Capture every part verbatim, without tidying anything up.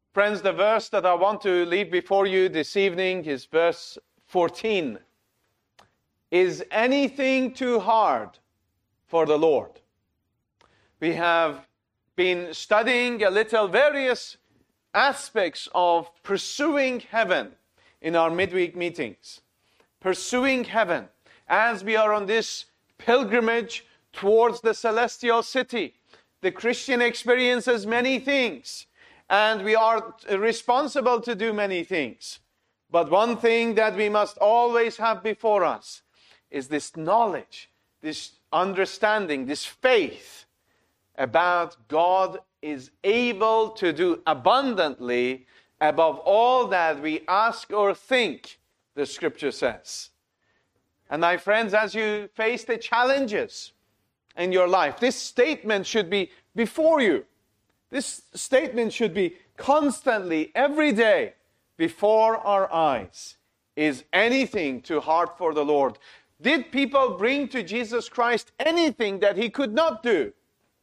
Friends, the verse that I want to leave before you this evening is verse fourteen. Is anything too hard for the Lord? We have been studying a little various aspects of pursuing heaven in our midweek meetings. Pursuing heaven as we are on this pilgrimage towards the celestial city. The Christian experiences many things, and we are responsible to do many things. But one thing that we must always have before us is this knowledge, this understanding, this faith about God is able to do abundantly above all that we ask or think, the Scripture says. And my friends, as you face the challenges in your life, this statement should be before you. This statement should be constantly, every day, before our eyes. Is anything too hard for the Lord? Did people bring to Jesus Christ anything that He could not do?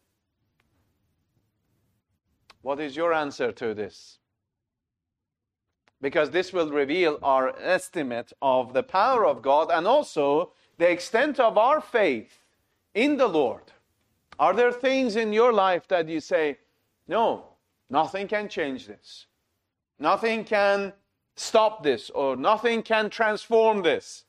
What is your answer to this? Because this will reveal our estimate of the power of God and also the extent of our faith in the Lord. Are there things in your life that you say, no, nothing can change this. Nothing can stop this, or nothing can transform this?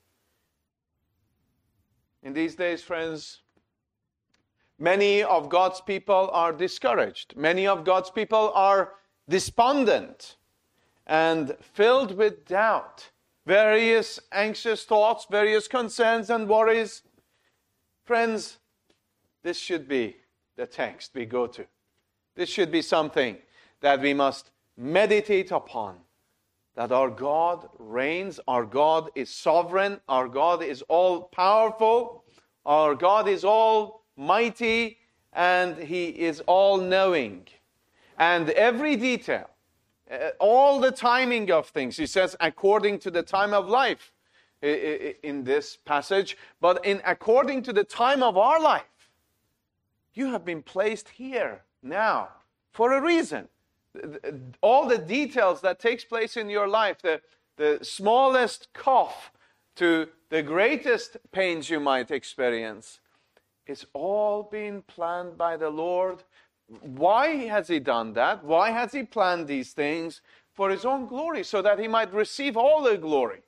In these days, friends, many of God's people are discouraged. Many of God's people are despondent and filled with doubt, various anxious thoughts, various concerns and worries. Friends, this should be the text we go to. This should be something that we must meditate upon. That our God reigns, our God is sovereign, our God is all-powerful, our God is almighty, and He is all-knowing. And every detail, all the timing of things, He says, according to the time of life in this passage, but in according to the time of our life. You have been placed here now for a reason. All the details that takes place in your life, the, the smallest cough to the greatest pains you might experience, it's all been planned by the Lord. Why has He done that? Why has He planned these things? For His own glory, so that He might receive all the glory.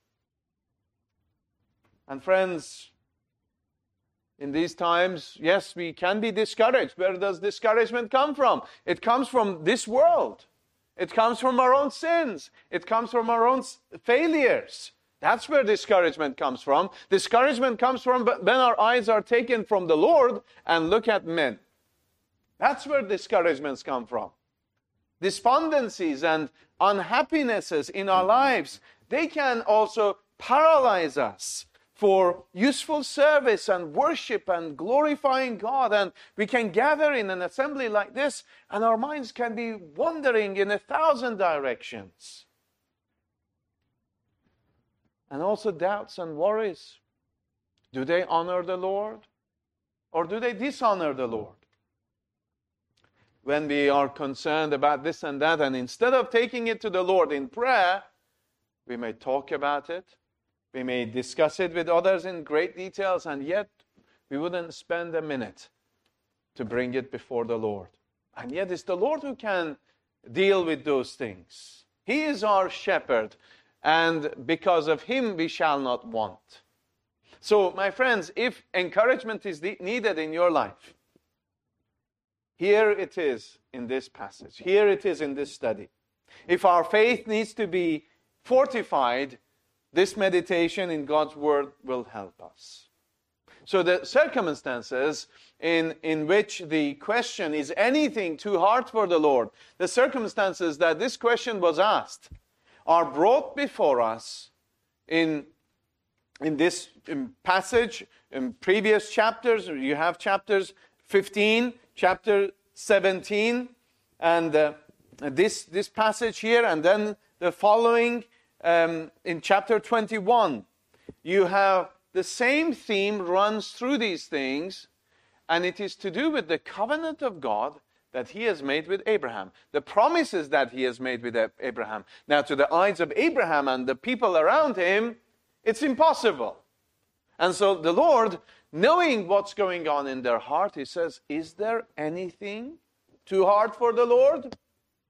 And friends, in these times, yes, we can be discouraged. Where does discouragement come from? It comes from this world. It comes from our own sins. It comes from our own failures. That's where discouragement comes from. Discouragement comes from when our eyes are taken from the Lord and look at men. That's where discouragements come from. Despondencies and unhappinesses in our lives, they can also paralyze us for useful service and worship and glorifying God. And we can gather in an assembly like this, and our minds can be wandering in a thousand directions. And also doubts and worries. Do they honor the Lord? Or do they dishonor the Lord? When we are concerned about this and that, and instead of taking it to the Lord in prayer, we may talk about it. We may discuss it with others in great details, and yet we wouldn't spend a minute to bring it before the Lord. And yet it's the Lord who can deal with those things. He is our shepherd, and because of Him we shall not want. So, my friends, if encouragement is needed in your life, here it is in this passage. Here it is in this study. If our faith needs to be fortified, this meditation in God's Word will help us. So the circumstances in, in which the question, is anything too hard for the Lord? The circumstances that this question was asked are brought before us in, in this in passage, in previous chapters. You have chapters fifteen, chapter seventeen, and uh, this, this passage here, and then the following Um, in chapter twenty-one, you have the same theme runs through these things, and it is to do with the covenant of God that he has made with Abraham, the promises that he has made with Abraham. Now, to the eyes of Abraham and the people around him, it's impossible. And so the Lord, knowing what's going on in their heart, he says, is there anything too hard for the Lord?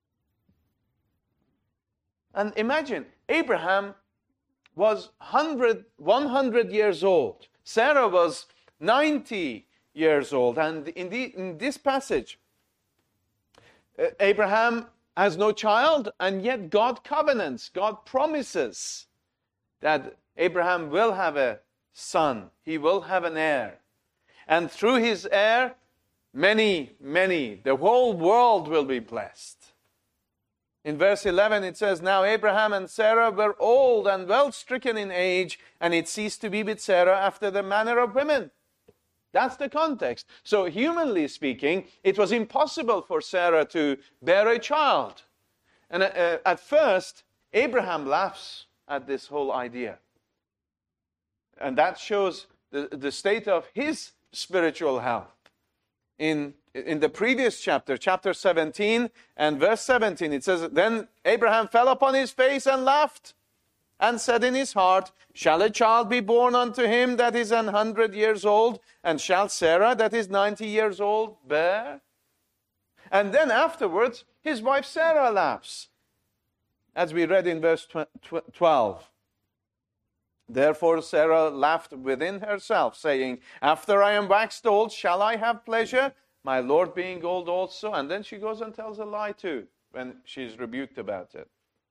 And imagine, Abraham was one hundred years old. Sarah was ninety years old. And in, the, in this passage, Abraham has no child, and yet God covenants, God promises that Abraham will have a son. He will have an heir. And through his heir, many, many, the whole world will be blessed. In verse eleven it says, now Abraham and Sarah were old and well stricken in age, and it ceased to be with Sarah after the manner of women. That's the context. So humanly speaking, it was impossible for Sarah to bear a child. And uh, at first, Abraham laughs at this whole idea. And that shows the, the state of his spiritual health. In, in the previous chapter, chapter seventeen and verse seventeen, it says, then Abraham fell upon his face and laughed, and said in his heart, shall a child be born unto him that is an hundred years old? And shall Sarah that is ninety years old bear? And then afterwards, his wife Sarah laughs, as we read in verse twelve. Therefore Sarah laughed within herself, saying, after I am waxed old, shall I have pleasure, my Lord being old also? And then she goes and tells a lie too, when she's rebuked about it.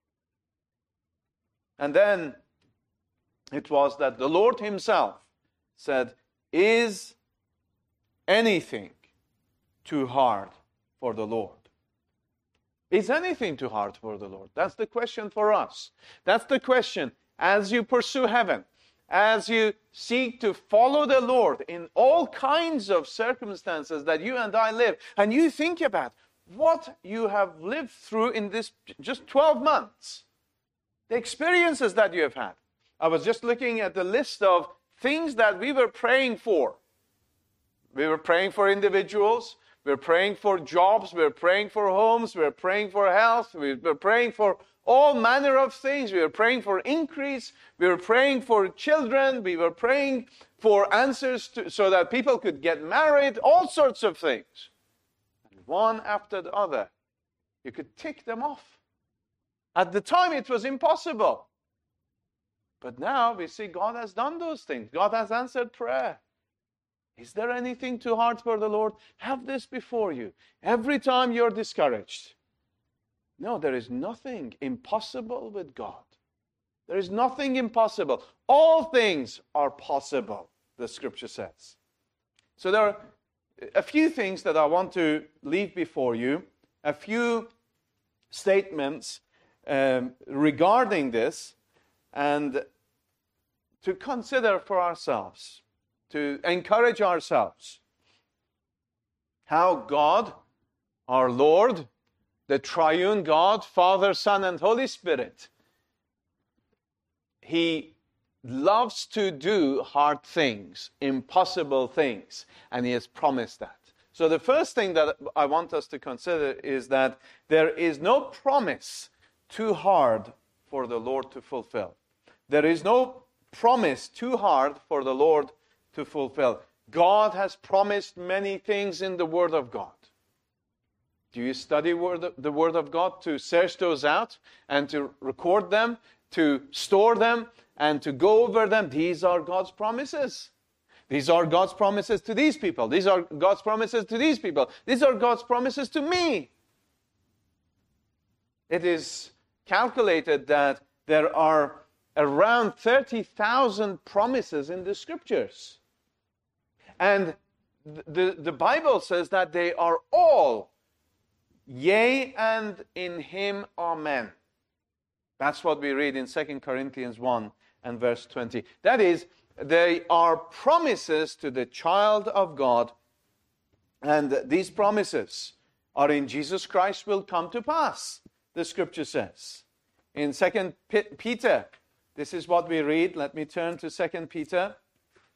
And then it was that the Lord himself said, is anything too hard for the Lord? Is anything too hard for the Lord? That's the question for us. That's the question as you pursue heaven, as you seek to follow the Lord in all kinds of circumstances that you and I live, and you think about what you have lived through in this just twelve months. The experiences that you have had. I was just looking at the list of things that we were praying for. We were praying for individuals. We were praying for jobs. We were praying for homes. We were praying for health. We were praying for all manner of things. We were praying for increase. We were praying for children. We were praying for answers to, so that people could get married. All sorts of things. And one after the other. You could tick them off. At the time, it was impossible. But now we see God has done those things. God has answered prayer. Is there anything too hard for the Lord? Have this before you. Every time you're discouraged. No, there is nothing impossible with God. There is nothing impossible. All things are possible, the scripture says. So there are a few things that I want to leave before you. A few statements Um, regarding this, and to consider for ourselves, to encourage ourselves, how God, our Lord, the triune God, Father, Son, and Holy Spirit, He loves to do hard things, impossible things, and He has promised that. So the first thing that I want us to consider is that there is no promise too hard for the Lord to fulfill. There is no promise too hard for the Lord to fulfill. God has promised many things in the Word of God. Do you study word, the Word of God to search those out and to record them, to store them, and to go over them? These are God's promises. These are God's promises to these people. These are God's promises to these people. These are God's promises to me. It is calculated that there are around thirty thousand promises in the scriptures. And the, the Bible says that they are all yea and in him amen. That's what we read in Second Corinthians one and verse twenty. That is, they are promises to the child of God, and these promises are in Jesus Christ will come to pass. The scripture says. In Second Peter, this is what we read. Let me turn to Second Peter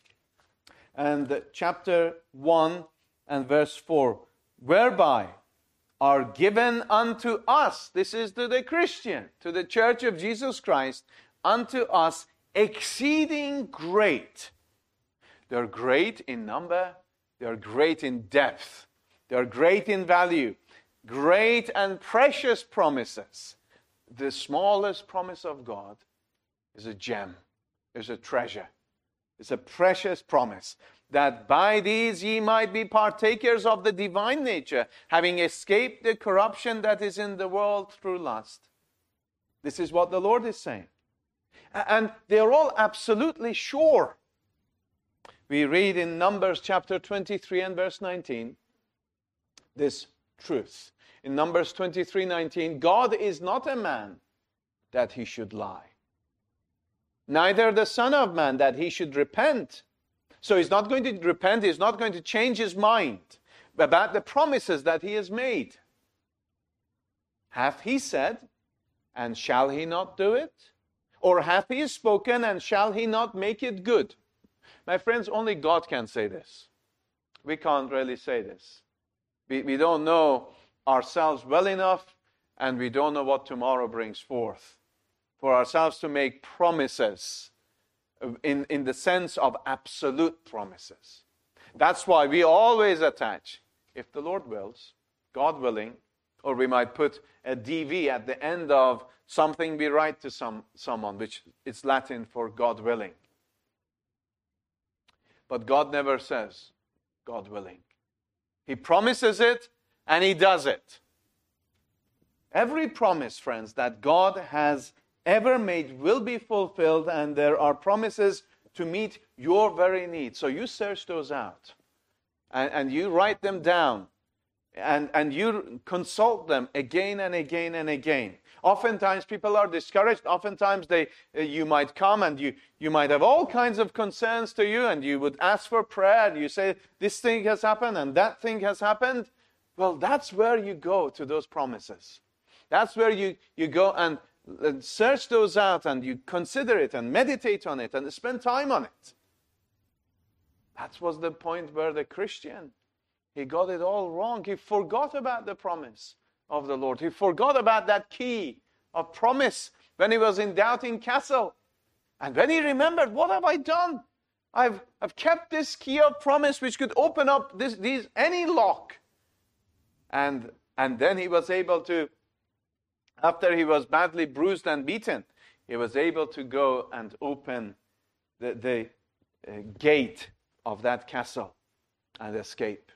and chapter one and verse four. Whereby are given unto us. This is to the Christian, to the church of Jesus Christ, unto us exceeding great. They're great in number, they're great in depth, they're great in value, great and precious promises. The smallest promise of God is a gem, is a treasure, is a precious promise, that by these ye might be partakers of the divine nature, having escaped the corruption that is in the world through lust. This is what the Lord is saying. And they're all absolutely sure. We read in Numbers chapter twenty-three and verse nineteen, this truth. In Numbers twenty-three nineteen, God is not a man that he should lie, neither the Son of Man that he should repent. So he's not going to repent, he's not going to change his mind about the promises that he has made. Hath he said, and shall he not do it? Or hath he spoken, and shall he not make it good? My friends, only God can say this. We can't really say this. We, we don't know ourselves well enough, and we don't know what tomorrow brings forth for ourselves to make promises in, in the sense of absolute promises. That's why we always attach, if the Lord wills, God willing, or we might put a D V at the end of something we write to some, someone, which is Latin for God willing. But God never says, God willing. He promises it, and he does it. Every promise, friends, that God has ever made will be fulfilled, and there are promises to meet your very needs. So you search those out, and, and you write them down, and, and you consult them again and again and again. Oftentimes people are discouraged. Oftentimes they, uh, you might come and you, you might have all kinds of concerns to you, and you would ask for prayer, and you say, this thing has happened and that thing has happened. Well, that's where you go to those promises. That's where you, you go and, and search those out, and you consider it and meditate on it and spend time on it. That was the point where the Christian, he got it all wrong. He forgot about the promise of the Lord. He forgot about that key of promise when he was in Doubting Castle. And when he remembered, what have I done? I've, I've kept this key of promise which could open up this, these, any lock. And, and then he was able to, after he was badly bruised and beaten, he was able to go and open the, the uh, gate of that castle and escape.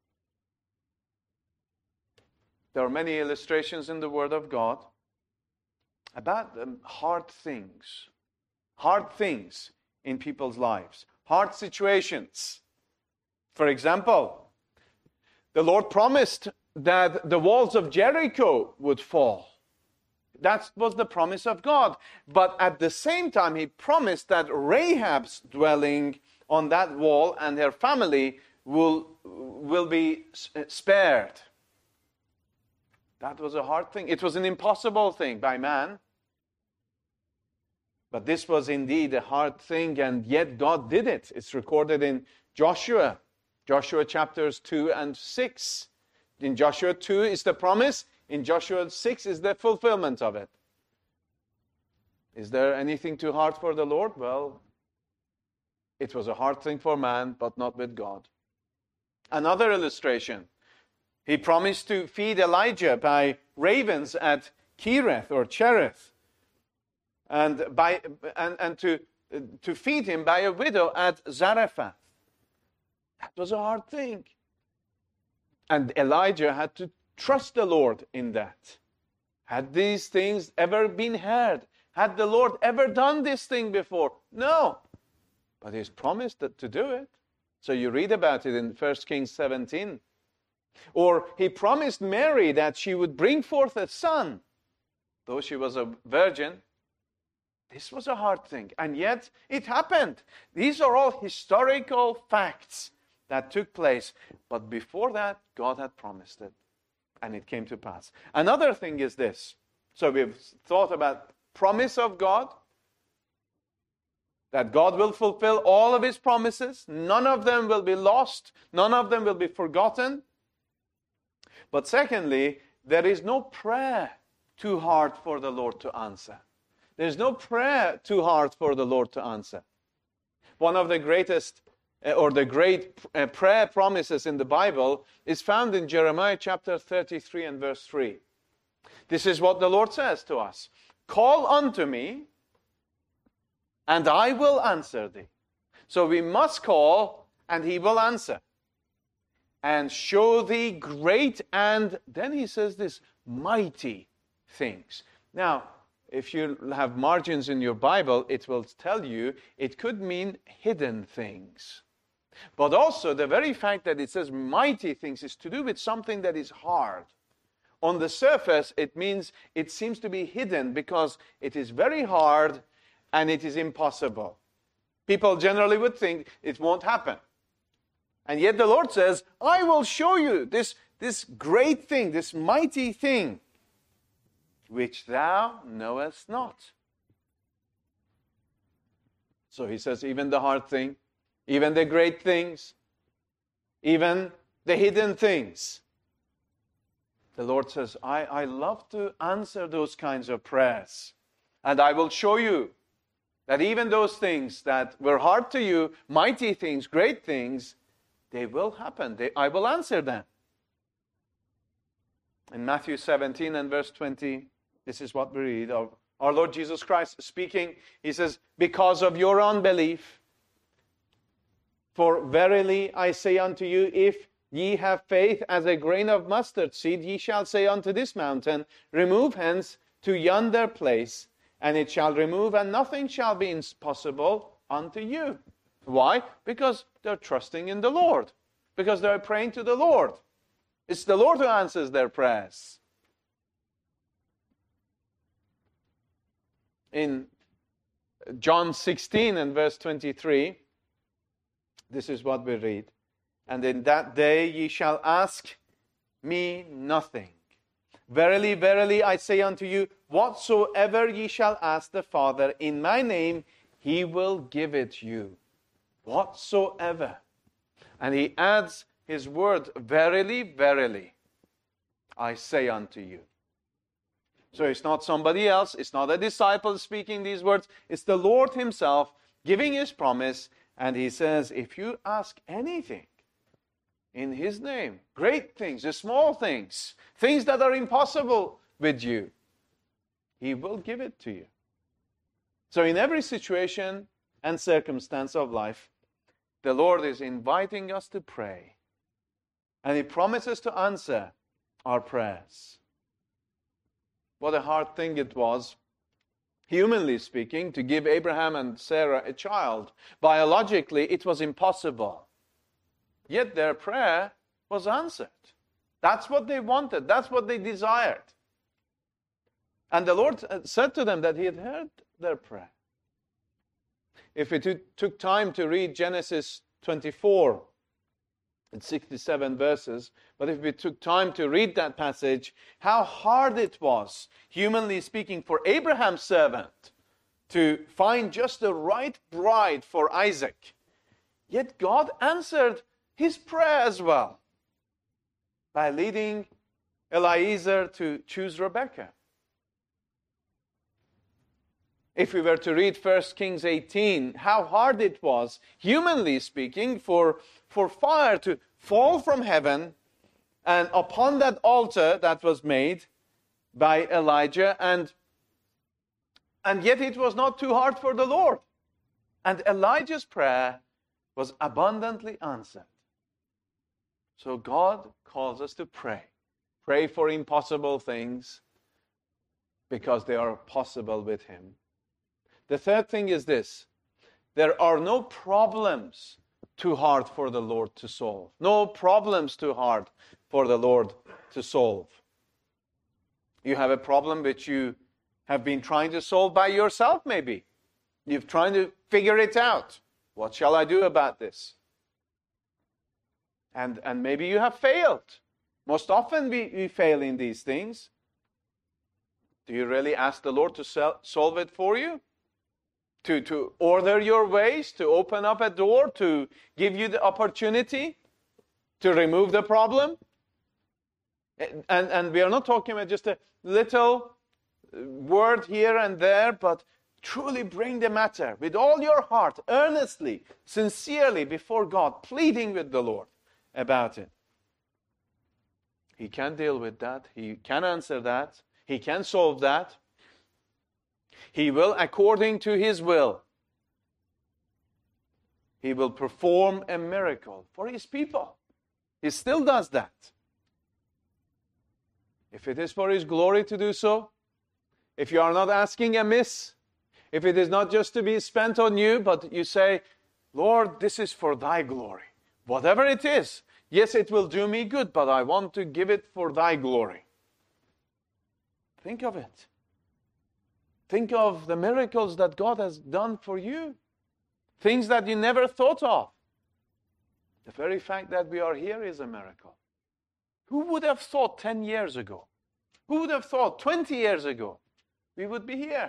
There are many illustrations in the Word of God about um, hard things, hard things in people's lives, hard situations. For example, the Lord promised that the walls of Jericho would fall. That was the promise of God. But at the same time, he promised that Rahab's dwelling on that wall and her family will, will be spared. That was a hard thing. It was an impossible thing by man. But this was indeed a hard thing, and yet God did it. It's recorded in Joshua, Joshua chapters two and six. In Joshua two is the promise. In Joshua six is the fulfillment of it. Is there anything too hard for the Lord? Well, it was a hard thing for man, but not with God. Another illustration. He promised to feed Elijah by ravens at Kerith or Cherith, and by and, and to to feed him by a widow at Zarephath. That was a hard thing. And Elijah had to trust the Lord in that. Had these things ever been heard? Had the Lord ever done this thing before? No. But he's promised that to do it. So you read about it in First Kings seventeen. Or he promised Mary that she would bring forth a son, though she was a virgin. This was a hard thing, and yet it happened. These are all historical facts that took place. But before that, God had promised it, and it came to pass. Another thing is this. So we've thought about promise of God, that God will fulfill all of his promises. None of them will be lost. None of them will be forgotten. But secondly, there is no prayer too hard for the Lord to answer. There's no prayer too hard for the Lord to answer. One of the greatest uh, or the great uh, prayer promises in the Bible is found in Jeremiah chapter thirty-three and verse three. This is what the Lord says to us. Call unto me, and I will answer thee. So we must call, and he will answer. And show thee great and, then he says this, mighty things. Now, if you have margins in your Bible, it will tell you it could mean hidden things. But also, the very fact that it says mighty things is to do with something that is hard. On the surface, it means it seems to be hidden because it is very hard and it is impossible. People generally would think it won't happen. And yet the Lord says, I will show you this, this great thing, this mighty thing, which thou knowest not. So he says, even the hard thing, even the great things, even the hidden things. The Lord says, I, I love to answer those kinds of prayers. And I will show you that even those things that were hard to you, mighty things, great things, they will happen. They, I will answer them. In Matthew seventeen and verse twenty, this is what we read of our Lord Jesus Christ speaking. He says, because of your unbelief, for verily I say unto you, if ye have faith as a grain of mustard seed, ye shall say unto this mountain, remove hence to yonder place, and it shall remove, and nothing shall be impossible unto you. Why? Because they're trusting in the Lord. Because they're praying to the Lord. It's the Lord who answers their prayers. In John sixteen and verse twenty-three, this is what we read. And in that day ye shall ask me nothing. Verily, verily, I say unto you, whatsoever ye shall ask the Father in my name, he will give it you. Whatsoever. And he adds his word, verily, verily, I say unto you. So it's not somebody else, it's not a disciple speaking these words, it's the Lord himself giving his promise, and he says, if you ask anything in his name, great things, the small things, things that are impossible with you, he will give it to you. So in every situation and circumstance of life, the Lord is inviting us to pray. And he promises to answer our prayers. What a hard thing it was, humanly speaking, to give Abraham and Sarah a child. Biologically, it was impossible. Yet their prayer was answered. That's what they wanted. That's what they desired. And the Lord said to them that he had heard their prayer. If we t- took time to read Genesis twenty-four, it's sixty-seven verses, but if we took time to read that passage, how hard it was, humanly speaking, for Abraham's servant to find just the right bride for Isaac. Yet God answered his prayer as well by leading Eliezer to choose Rebekah. If we were to read First Kings eighteen, how hard it was, humanly speaking, for, for fire to fall from heaven and upon that altar that was made by Elijah, and, and yet it was not too hard for the Lord. And Elijah's prayer was abundantly answered. So God calls us to pray. Pray for impossible things because they are possible with him. The third thing is this. There are no problems too hard for the Lord to solve. No problems too hard for the Lord to solve. You have a problem which you have been trying to solve by yourself, maybe. You've tried to figure it out. What shall I do about this? And, and maybe you have failed. Most often we, we fail in these things. Do you really ask the Lord to sel- solve it for you? To, to order your ways, to open up a door, to give you the opportunity to remove the problem? And, and we are not talking about just a little word here and there, but truly bring the matter with all your heart, earnestly, sincerely before God, pleading with the Lord about it. He can deal with that. He can answer that. He can solve that. He will, according to His will, He will perform a miracle for His people. He still does that. If it is for His glory to do so, if you are not asking amiss, if it is not just to be spent on you, but you say, Lord, this is for Thy glory. Whatever it is, yes, it will do me good, but I want to give it for Thy glory. Think of it. Think of the miracles that God has done for you. Things that you never thought of. The very fact that we are here is a miracle. Who would have thought ten years ago? Who would have thought twenty years ago we would be here?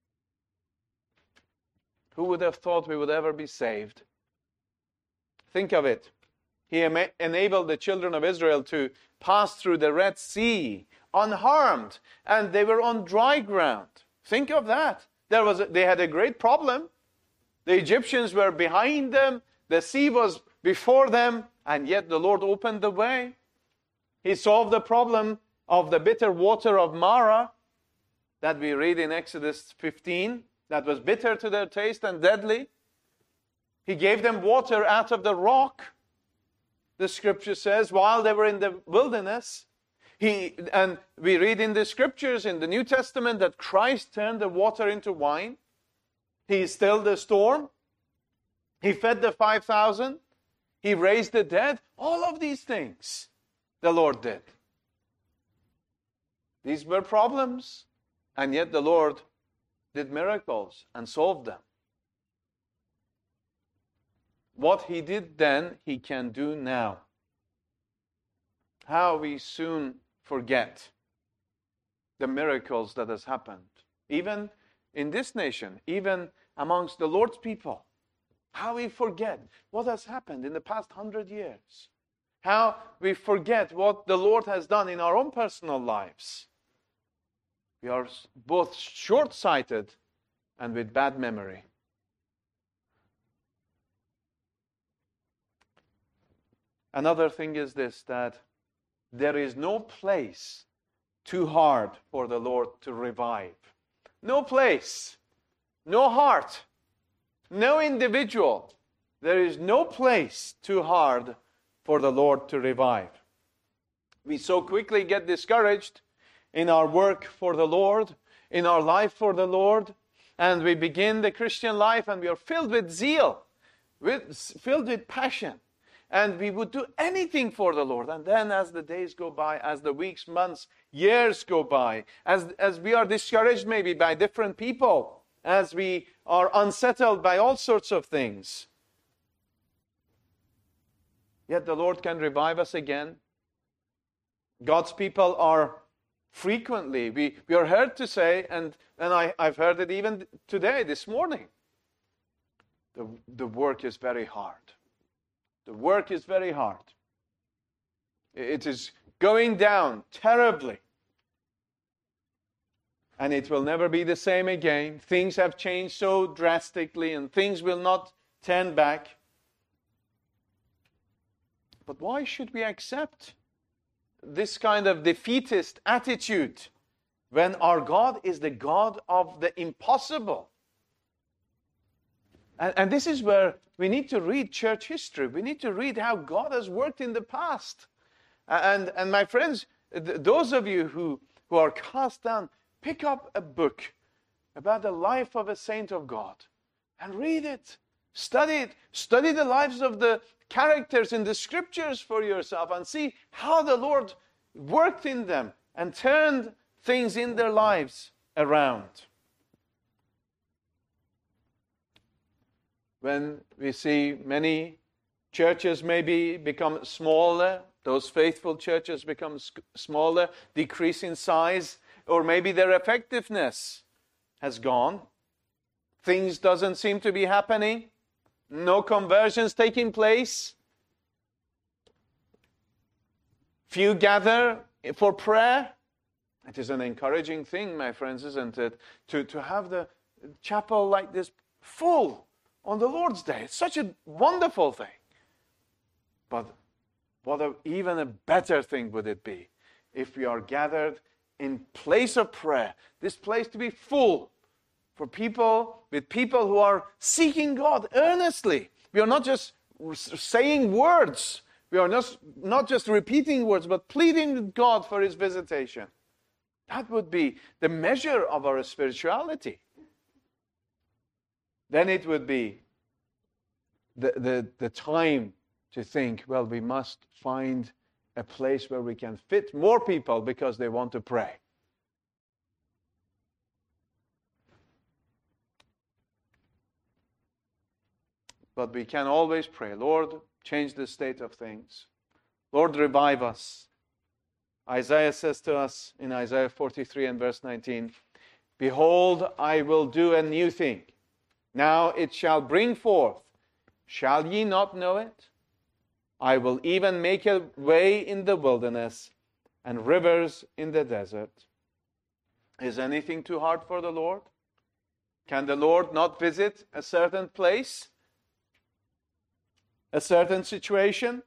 Who would have thought we would ever be saved? Think of it. He em- enabled the children of Israel to pass through the Red Sea unharmed, and they were on dry ground. Think of that. There was a, they had a great problem. The Egyptians were behind them. The sea was before them, and yet the Lord opened the way. He solved the problem of the bitter water of Marah that we read in Exodus fifteen, that was bitter to their taste and deadly. He gave them water out of the rock, the scripture says, while they were in the wilderness. He, and we read in the scriptures in the New Testament that Christ turned the water into wine. He stilled the storm. He fed the five thousand. He raised the dead. All of these things the Lord did. These were problems, and yet the Lord did miracles and solved them. What He did then, He can do now. How we soon forget the miracles that has happened, even in this nation, even amongst the Lord's people. How we forget what has happened in the past hundred years. How we forget what the Lord has done in our own personal lives. We are both short-sighted and with bad memory. Another thing is this, that there is no place too hard for the Lord to revive. No place, no heart, no individual. There is no place too hard for the Lord to revive. We so quickly get discouraged in our work for the Lord, in our life for the Lord, and we begin the Christian life and we are filled with zeal, with, filled with passion. And we would do anything for the Lord. And then as the days go by, as the weeks, months, years go by, as, as we are discouraged maybe by different people, as we are unsettled by all sorts of things, yet the Lord can revive us again. God's people are frequently, we, we are heard to say, and, and I, I've heard it even today, this morning, the, the work is very hard. The work is very hard. It is going down terribly. And it will never be the same again. Things have changed so drastically and things will not turn back. But why should we accept this kind of defeatist attitude when our God is the God of the impossible? And, and this is where we need to read church history. We need to read how God has worked in the past. And, and my friends, th- those of you who, who are cast down, pick up a book about the life of a saint of God and read it. Study it. Study the lives of the characters in the scriptures for yourself and see how the Lord worked in them and turned things in their lives around. When we see many churches maybe become smaller, those faithful churches become smaller, decrease in size, or maybe their effectiveness has gone. Things doesn't seem to be happening. No conversions taking place. Few gather for prayer, it is an encouraging thing, my friends, isn't it? To, to have the chapel like this full on the Lord's Day. It's such a wonderful thing. But what a, even a better thing would it be if we are gathered in place of prayer, this place to be full for people, with people who are seeking God earnestly. We are not just saying words. We are not, not just repeating words, but pleading with God for His visitation. That would be the measure of our spirituality. Then it would be the, the, the time to think, well, we must find a place where we can fit more people because they want to pray. But we can always pray, Lord, change the state of things. Lord, revive us. Isaiah says to us in Isaiah forty-three and verse nineteen, behold, I will do a new thing. Now it shall bring forth. Shall ye not know it? I will even make a way in the wilderness and rivers in the desert. Is anything too hard for the Lord? Can the Lord not visit a certain place? A certain situation?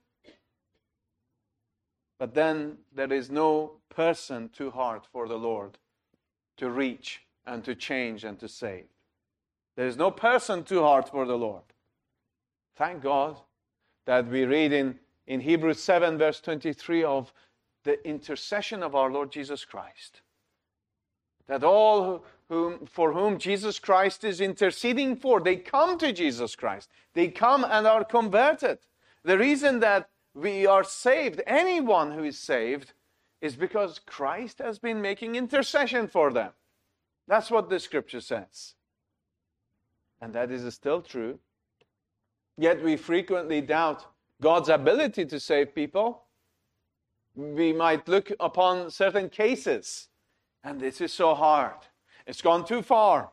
But then there is no person too hard for the Lord to reach and to change and to save. There is no person too hard for the Lord. Thank God that we read in, in Hebrews seven verse twenty-three of the intercession of our Lord Jesus Christ. That all whom, for whom Jesus Christ is interceding for, they come to Jesus Christ. They come and are converted. The reason that we are saved, anyone who is saved, is because Christ has been making intercession for them. That's what the scripture says. And that is still true. Yet we frequently doubt God's ability to save people. We might look upon certain cases, and this is so hard. It's gone too far.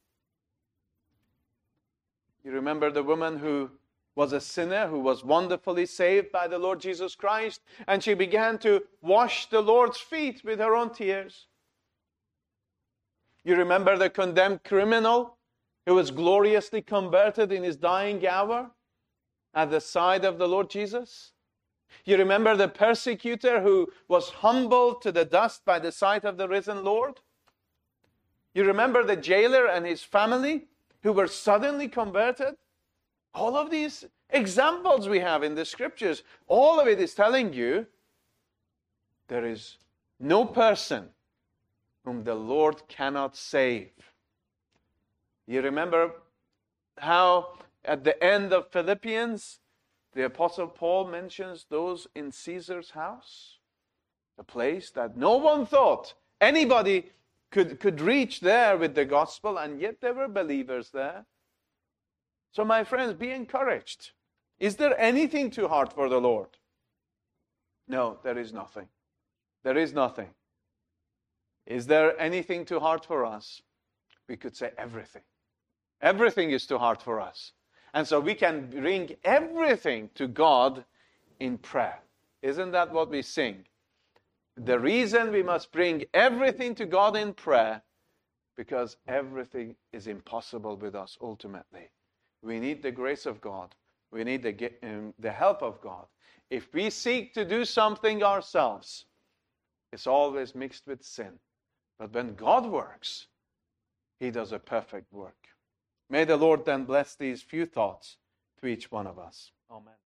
You remember the woman who was a sinner, who was wonderfully saved by the Lord Jesus Christ, and she began to wash the Lord's feet with her own tears. You remember the condemned criminal who was gloriously converted in his dying hour at the side of the Lord Jesus? You remember the persecutor who was humbled to the dust by the sight of the risen Lord? You remember the jailer and his family who were suddenly converted? All of these examples we have in the scriptures, all of it is telling you there is no person whom the Lord cannot save. You remember how at the end of Philippians, the Apostle Paul mentions those in Caesar's house, a place that no one thought anybody could, could reach there with the gospel, and yet there were believers there. So my friends, be encouraged. Is there anything too hard for the Lord? No, there is nothing. There is nothing. Is there anything too hard for us? We could say everything. Everything is too hard for us. And so we can bring everything to God in prayer. Isn't that what we sing? The reason we must bring everything to God in prayer, because everything is impossible with us ultimately. We need the grace of God. We need the, um, the help of God. If we seek to do something ourselves, it's always mixed with sin. But when God works, He does a perfect work. May the Lord then bless these few thoughts to each one of us. Amen.